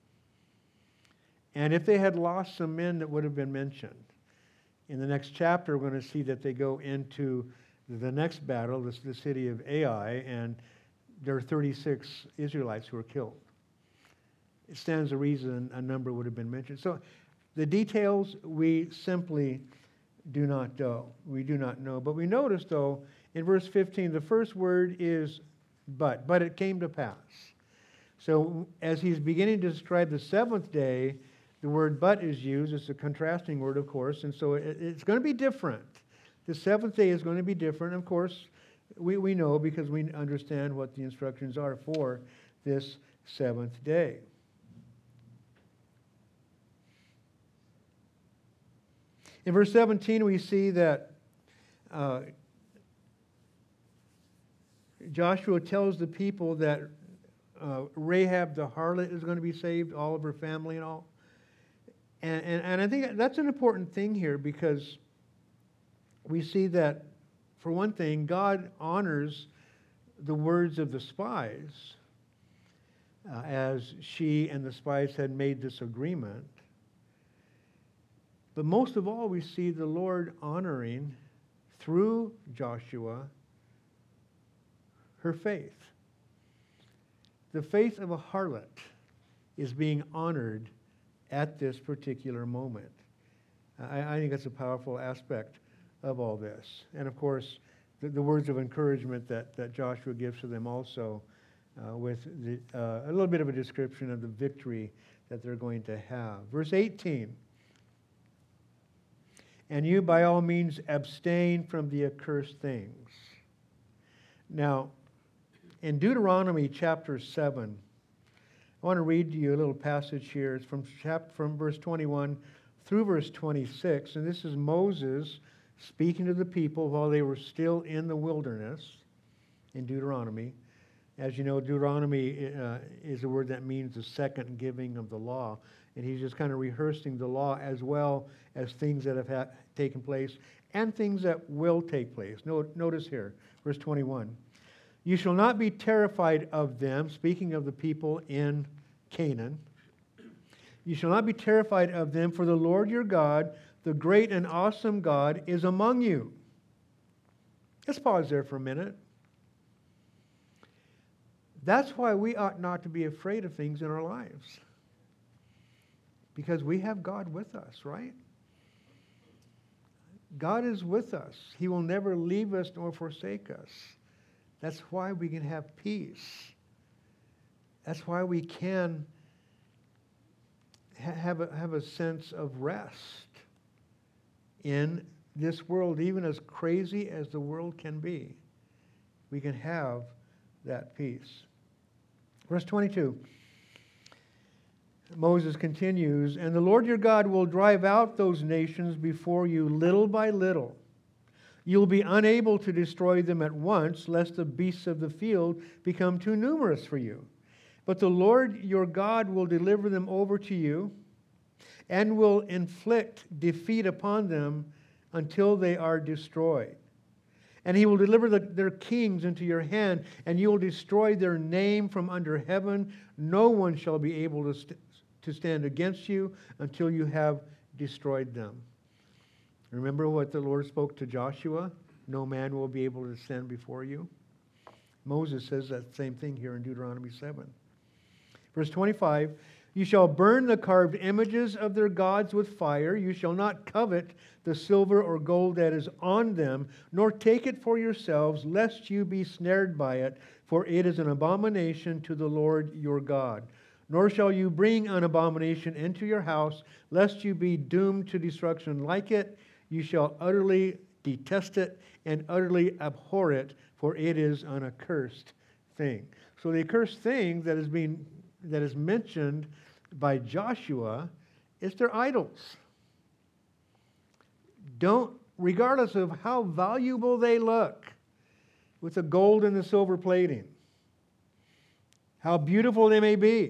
And if they had lost some men, that would have been mentioned. In the next chapter, we're going to see that they go into the next battle, this, the city of Ai, and there are thirty-six Israelites who are killed. It stands to reason a number would have been mentioned. So the details we simply do not know. We do not know. But we notice, though, in verse fifteen, the first word is but. But it came to pass. So as he's beginning to describe the seventh day, the word but is used. It's a contrasting word, of course, and so it, it's going to be different. The seventh day is going to be different. Of course, we, we know because we understand what the instructions are for this seventh day. In verse seventeen, we see that uh, Joshua tells the people that uh, Rahab the harlot is going to be saved, all of her family and all. And, and, and I think that's an important thing here, because we see that, for one thing, God honors the words of the spies uh, as she and the spies had made this agreement. But most of all, we see the Lord honoring, through Joshua, her faith. The faith of a harlot is being honored at this particular moment. I, I think that's a powerful aspect of all this. And of course, the, the words of encouragement that, that Joshua gives to them also, uh, with the, uh, a little bit of a description of the victory that they're going to have. Verse eighteen. And you by all means abstain from the accursed things. Now, in Deuteronomy chapter seven, I want to read to you a little passage here. It's from, chap- from verse twenty-one through verse twenty-six. And this is Moses speaking to the people while they were still in the wilderness in Deuteronomy. As you know, Deuteronomy uh, is a word that means the second giving of the law. And he's just kind of rehearsing the law as well as things that have ha- taken place and things that will take place. Note, notice here, verse twenty-one. You shall not be terrified of them, speaking of the people in Canaan. You shall not be terrified of them, for the Lord your God, the great and awesome God, is among you. Let's pause there for a minute. That's why we ought not to be afraid of things in our lives. Because we have God with us, right? God is with us. He will never leave us nor forsake us. That's why we can have peace. That's why we can ha- have a, have a sense of rest in this world, even as crazy as the world can be. We can have that peace. Verse twenty-two. Moses continues, and the Lord your God will drive out those nations before you little by little. You'll be unable to destroy them at once, lest the beasts of the field become too numerous for you. But the Lord your God will deliver them over to you and will inflict defeat upon them until they are destroyed. And he will deliver the, their kings into your hand, and you will destroy their name from under heaven. No one shall be able to, st- to stand against you until you have destroyed them. Remember what the Lord spoke to Joshua? No man will be able to stand before you. Moses says that same thing here in Deuteronomy seven. Verse twenty-five, you shall burn the carved images of their gods with fire. You shall not covet the silver or gold that is on them, nor take it for yourselves, lest you be snared by it, for it is an abomination to the Lord your God. Nor shall you bring an abomination into your house, lest you be doomed to destruction like it. You shall utterly detest it and utterly abhor it, for it is an accursed thing. So the accursed thing that is being that is mentioned by Joshua is their idols. Don't, regardless of how valuable they look, with the gold and the silver plating, how beautiful they may be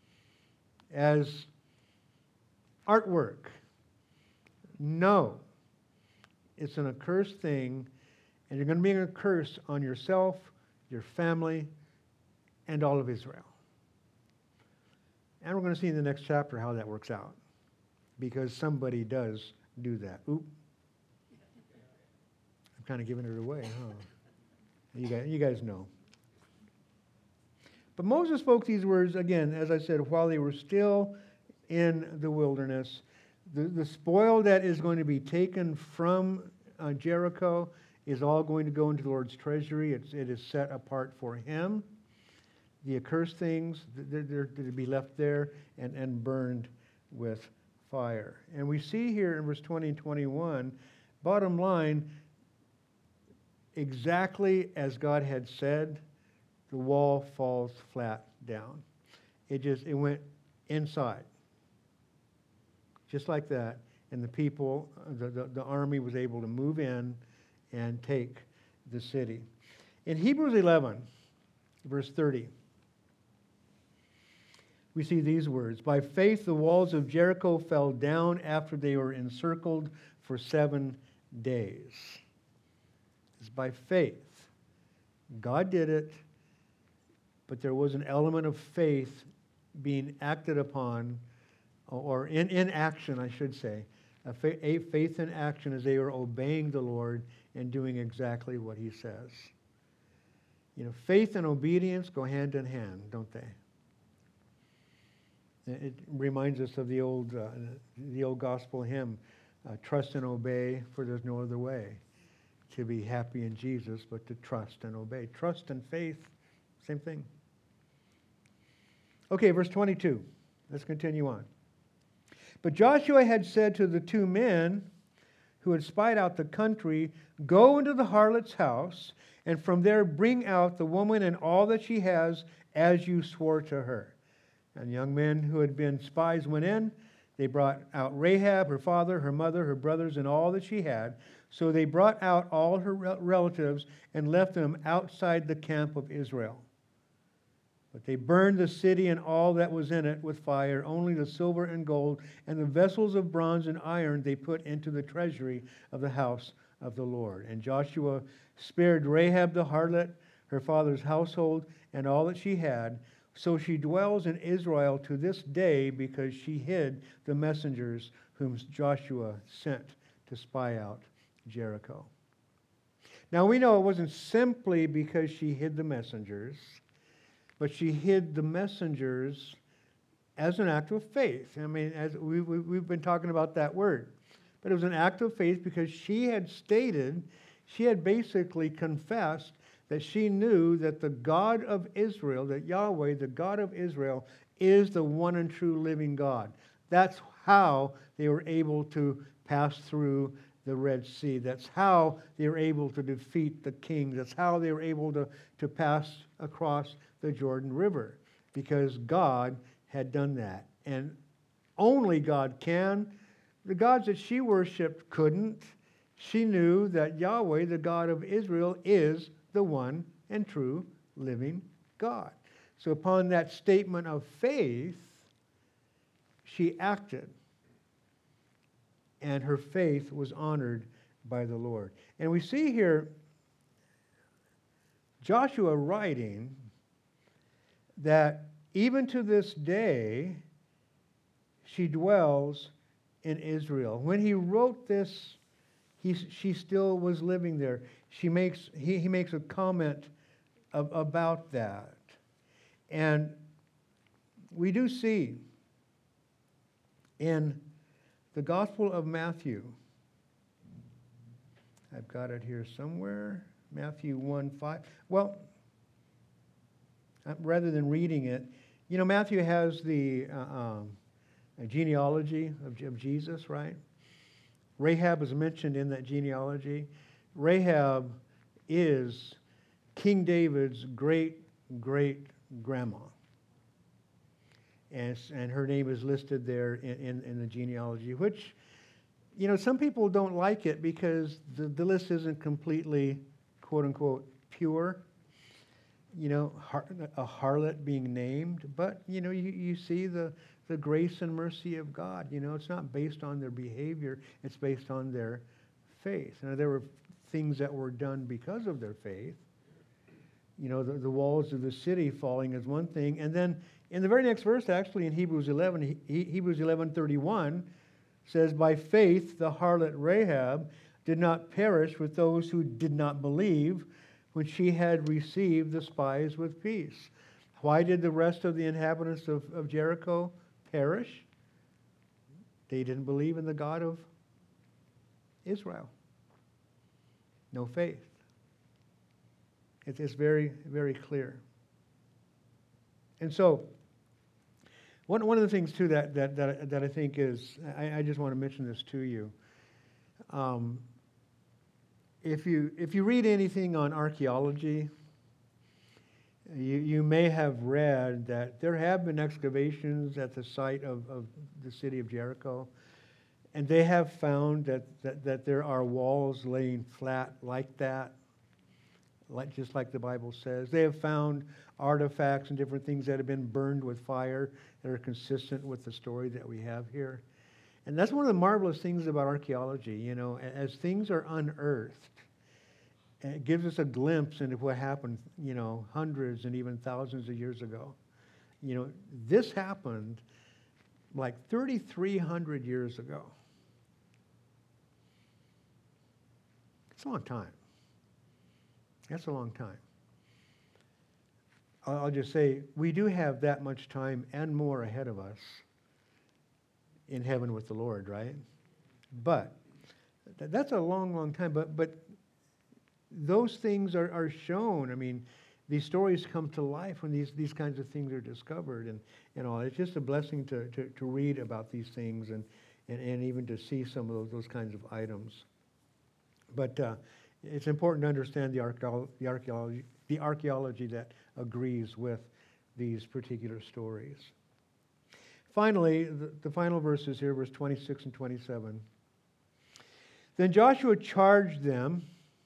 as artwork. No. It's an accursed thing, and you're going to be a curse on yourself, your family, and all of Israel. And we're going to see in the next chapter how that works out, because somebody does do that. Oop. I'm kind of giving it away, huh? You guys, you guys know. But Moses spoke these words, again, as I said, while they were still in the wilderness. The, the spoil that is going to be taken from uh, Jericho is all going to go into the Lord's treasury. It's, it is set apart for him. The accursed things, they're, they're to be left there and, and burned with fire. And we see here in verse twenty and twenty-one, bottom line, exactly as God had said, the wall falls flat down. It just, it went inside. Just like that. And the people, the, the, the army was able to move in and take the city. In Hebrews eleven, verse thirty, we see these words. By faith, the walls of Jericho fell down after they were encircled for seven days. It's by faith. God did it, but there was an element of faith being acted upon, or in, in action, I should say. A, fa- a faith in action as they were obeying the Lord and doing exactly what he says. You know, faith and obedience go hand in hand, don't they? It reminds us of the old, uh, the old gospel hymn, uh, trust and obey, for there's no other way to be happy in Jesus, but to trust and obey. Trust and faith, same thing. Okay, verse twenty-two. Let's continue on. But Joshua had said to the two men who had spied out the country, go into the harlot's house, and from there bring out the woman and all that she has, as you swore to her. And young men who had been spies went in. They brought out Rahab, her father, her mother, her brothers, and all that she had. So they brought out all her relatives and left them outside the camp of Israel. But they burned the city and all that was in it with fire. Only the silver and gold and the vessels of bronze and iron they put into the treasury of the house of the Lord. And Joshua spared Rahab the harlot, her father's household, and all that she had. So she dwells in Israel to this day because she hid the messengers whom Joshua sent to spy out Jericho. Now we know it wasn't simply because she hid the messengers, but she hid the messengers as an act of faith. I mean, as we, we, we've been talking about that word. But it was an act of faith because she had stated, she had basically confessed that she knew that the God of Israel, that Yahweh, the God of Israel, is the one and true living God. That's how they were able to pass through the Red Sea. That's how they were able to defeat the king. That's how they were able to, to pass across the Jordan River, because God had done that. And only God can. The gods that she worshipped couldn't. She knew that Yahweh, the God of Israel, is the one and true living God. So upon that statement of faith, she acted. And her faith was honored by the Lord. And we see here Joshua writing that even to this day, she dwells in Israel. When he wrote this, he, she still was living there. She makes, he, he makes a comment of, about that. And we do see in the Gospel of Matthew, I've got it here somewhere, Matthew one five. Well, rather than reading it, you know, Matthew has the uh, um, genealogy of, of Jesus, right? Rahab is mentioned in that genealogy. Rahab is King David's great-great-grandma. And, and her name is listed there in, in, in the genealogy, which, you know, some people don't like it because the, the list isn't completely, quote-unquote, pure. You know, har, a harlot being named. But, you know, you, you see the, the grace and mercy of God. You know, it's not based on their behavior. It's based on their faith. Now, there were things that were done because of their faith. You know, the, the walls of the city falling is one thing. And then in the very next verse, actually, in Hebrews eleven, he, Hebrews eleven thirty-one says, by faith the harlot Rahab did not perish with those who did not believe when she had received the spies with peace. Why did the rest of the inhabitants of, of Jericho perish? They didn't believe in the God of Israel. No faith. It is very, very clear. And so, one, one of the things, too, that, that, that, that I think is, I, I just want to mention this to you. Um, if you if you read anything on archaeology, you, you may have read that there have been excavations at the site of, of the city of Jericho, and they have found that, that, that there are walls laying flat like that, like just like the Bible says. They have found artifacts and different things that have been burned with fire that are consistent with the story that we have here. And that's one of the marvelous things about archaeology. You know, as things are unearthed, it gives us a glimpse into what happened, you know, hundreds and even thousands of years ago. You know, this happened like thirty-three hundred years ago. It's a long time. That's a long time. I'll just say, we do have that much time and more ahead of us in heaven with the Lord, right? But th- that's a long, long time. But but those things are, are shown. I mean, these stories come to life when these, these kinds of things are discovered and, and all. It's just a blessing to, to, to read about these things and, and, and even to see some of those, those kinds of items. But uh, it's important to understand the, archeolo- the archaeology the archaeology that agrees with these particular stories. Finally, the, the final verses here, verse twenty-six and twenty-seven. Then Joshua charged them,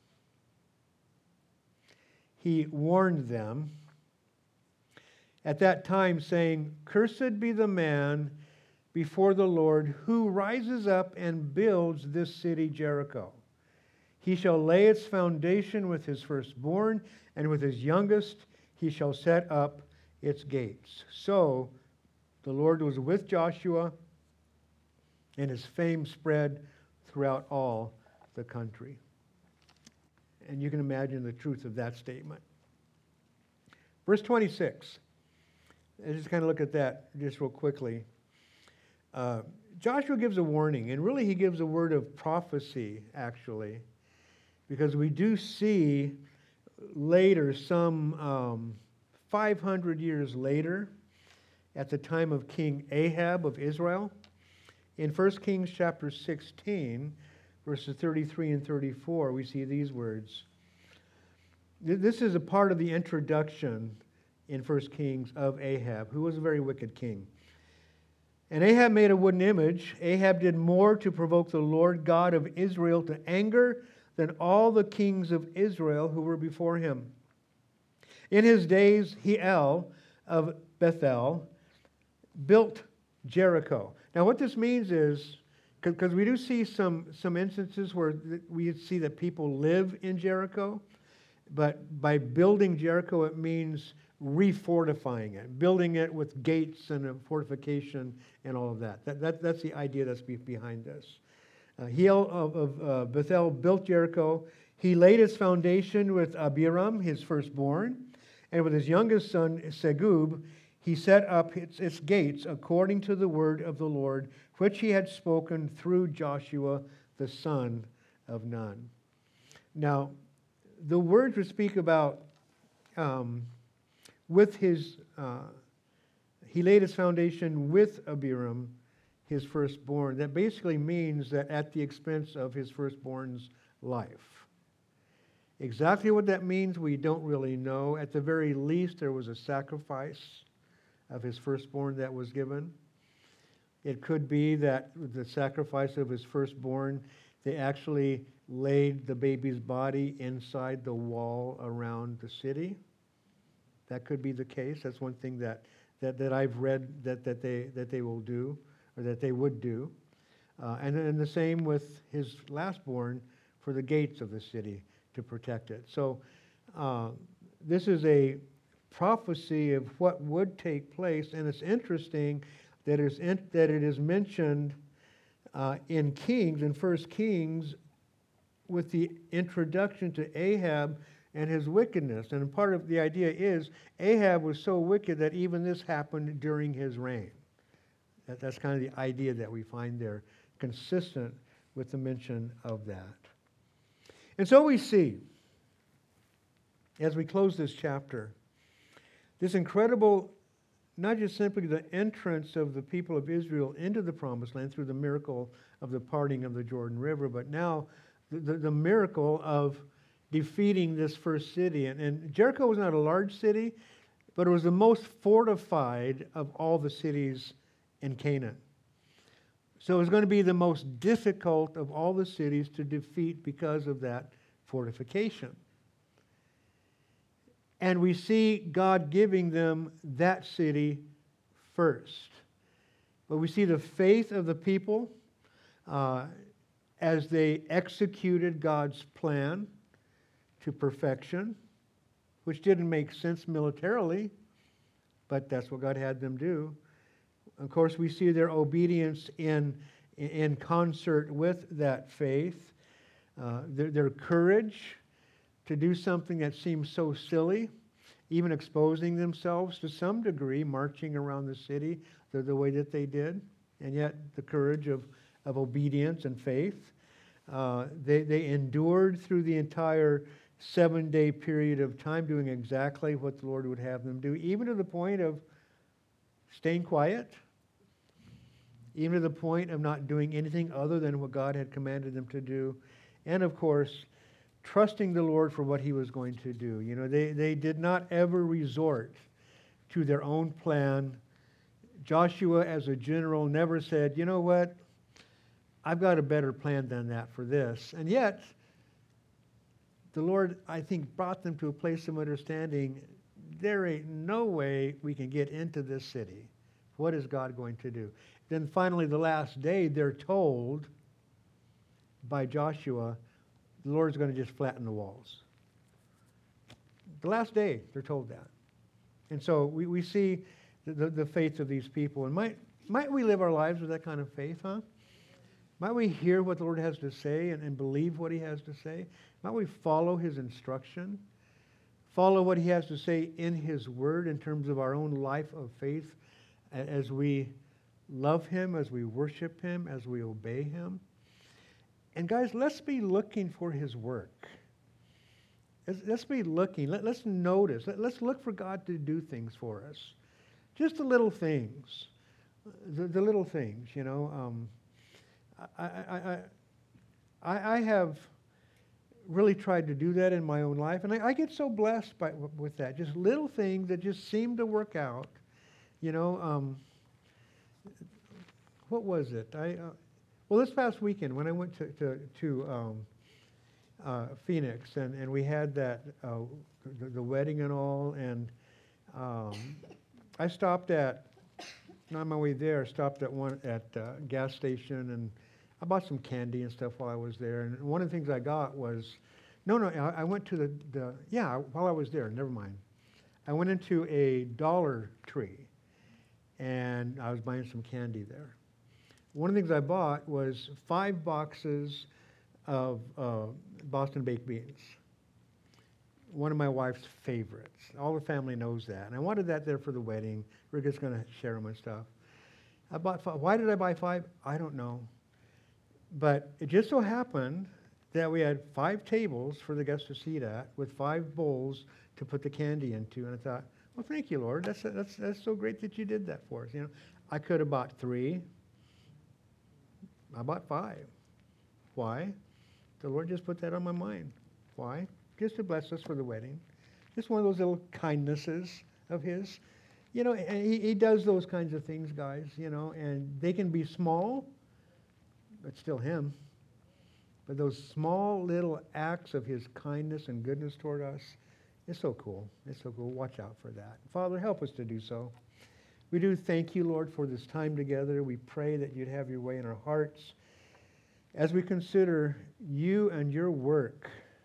he warned them at that time, saying, cursed be the man before the Lord who rises up and builds this city Jericho. He shall lay its foundation with his firstborn, and with his youngest he shall set up its gates. So the Lord was with Joshua, and his fame spread throughout all the country. And you can imagine the truth of that statement. Verse twenty-six. Let's just kind of look at that just real quickly. Uh, Joshua gives a warning, and really he gives a word of prophecy, actually, because we do see later, some um, five hundred years later, at the time of King Ahab of Israel, in First Kings chapter sixteen, verses thirty-three and thirty-four, we see these words. This is a part of the introduction in First Kings of Ahab, who was a very wicked king. And Ahab made a wooden image. Ahab did more to provoke the Lord God of Israel to anger than all the kings of Israel who were before him. In his days, Hiel of Bethel built Jericho. Now, what this means is, because we do see some, some instances where we see that people live in Jericho, but by building Jericho, it means refortifying it, building it with gates and a fortification and all of that. that, that that's the idea that's behind this. Uh, Hiel of, of uh, Bethel built Jericho. He laid its foundation with Abiram, his firstborn, and with his youngest son, Segub, he set up its, its gates according to the word of the Lord, which he had spoken through Joshua, the son of Nun. Now, the words we speak about um, with his, uh, he laid his foundation with Abiram, his firstborn. That basically means that at the expense of his firstborn's life. Exactly what that means, we don't really know. At the very least, there was a sacrifice of his firstborn that was given. It could be that the sacrifice of his firstborn, they actually laid the baby's body inside the wall around the city. That could be the case. That's one thing that, that, that I've read that, that, they, that they will do, or that they would do. Uh, and then the same with his lastborn for the gates of the city to protect it. So uh, this is a prophecy of what would take place, and it's interesting that, it's in, that it is mentioned uh, in Kings, in First Kings, with the introduction to Ahab and his wickedness. And part of the idea is Ahab was so wicked that even this happened during his reign. That, that's kind of the idea that we find there, consistent with the mention of that. And so we see, as we close this chapter, this incredible, not just simply the entrance of the people of Israel into the Promised Land through the miracle of the parting of the Jordan River, but now the, the, the miracle of defeating this first city. And, and Jericho was not a large city, but it was the most fortified of all the cities in Canaan. So it was going to be the most difficult of all the cities to defeat because of that fortification. And we see God giving them that city first. But we see the faith of the people uh, as they executed God's plan to perfection, which didn't make sense militarily, but that's what God had them do. Of course, we see their obedience in, in concert with that faith, uh, their, their courage to do something that seems so silly, even exposing themselves to some degree, marching around the city the, the way that they did, and yet the courage of, of obedience and faith. Uh, they, they endured through the entire seven-day period of time doing exactly what the Lord would have them do, even to the point of staying quiet, even to the point of not doing anything other than what God had commanded them to do, and of course, trusting the Lord for what he was going to do. You know, they, they did not ever resort to their own plan. Joshua, as a general, never said, you know what, I've got a better plan than that for this. And yet, the Lord, I think, brought them to a place of understanding, there ain't no way we can get into this city. What is God going to do? Then finally, the last day, they're told by Joshua, the Lord's going to just flatten the walls. The last day, they're told that. And so we, we see the, the, the faith of these people. And might, might we live our lives with that kind of faith, huh? Might we hear what the Lord has to say and, and believe what he has to say? Might we follow his instruction? Follow what he has to say in his word in terms of our own life of faith as we love him, as we worship him, as we obey him. And guys, let's be looking for his work. Let's, let's be looking. Let, let's notice. Let, let's look for God to do things for us. Just the little things. The, the little things, you know. Um, I, I, I, I have really tried to do that in my own life, and I, I get so blessed by with that. Just little things that just seem to work out. You know, um, what was it? I uh, well, this past weekend when I went to to, to um, uh, Phoenix, and, and we had that uh, the, the wedding and all, and um, I stopped at on my way there. Stopped at one at uh, gas station, and I bought some candy and stuff while I was there. And one of the things I got was, no, no, I, I went to the, the yeah while I was there. Never mind. I went into a Dollar Tree, and I was buying some candy there. One of the things I bought was five boxes of uh, Boston baked beans. One of my wife's favorites. All the family knows that. And I wanted that there for the wedding. We're just going to share them and stuff. I bought five. Why did I buy five? I don't know. But it just so happened that we had five tables for the guests to seat at with five bowls to put the candy into. And I thought, well, thank you, Lord. That's, that's, that's so great that you did that for us. You know, I could have bought three. I bought five. Why? The Lord just put that on my mind. Why? Just to bless us for the wedding. Just one of those little kindnesses of his. You know, and he, he does those kinds of things, guys, you know, and they can be small, but still him. But those small little acts of his kindness and goodness toward us, it's so cool. It's so cool. Watch out for that. Father, help us to do so. We do thank you, Lord, for this time together. We pray that you'd have your way in our hearts as we consider you and your work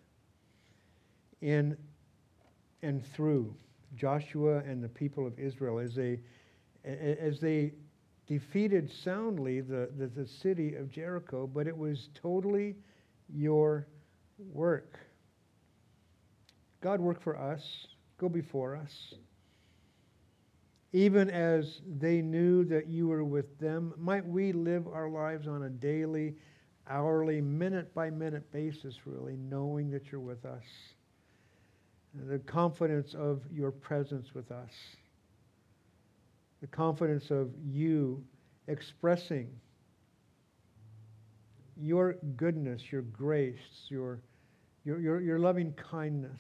in and through Joshua and the people of Israel as they as they defeated soundly the, the, the city of Jericho, but it was totally your work. God, work for us. Go before us. Even as they knew that you were with them, might we live our lives on a daily, hourly, minute-by-minute basis, really, knowing that you're with us. The confidence of your presence with us. The confidence of you expressing your goodness, your grace, your, your, your, your loving kindness,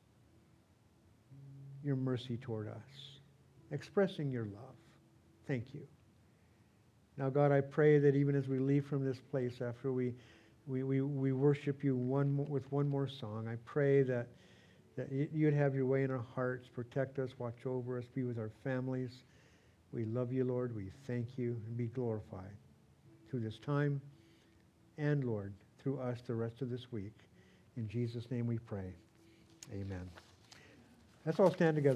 your mercy toward us. Expressing your love. Thank you. Now, God, I pray that even as we leave from this place after we we, we, we worship you one more, with one more song, I pray that, that you'd have your way in our hearts, protect us, watch over us, be with our families. We love you, Lord. We thank you, and be glorified through this time and, Lord, through us the rest of this week. In Jesus' name we pray. Amen. Let's all stand together.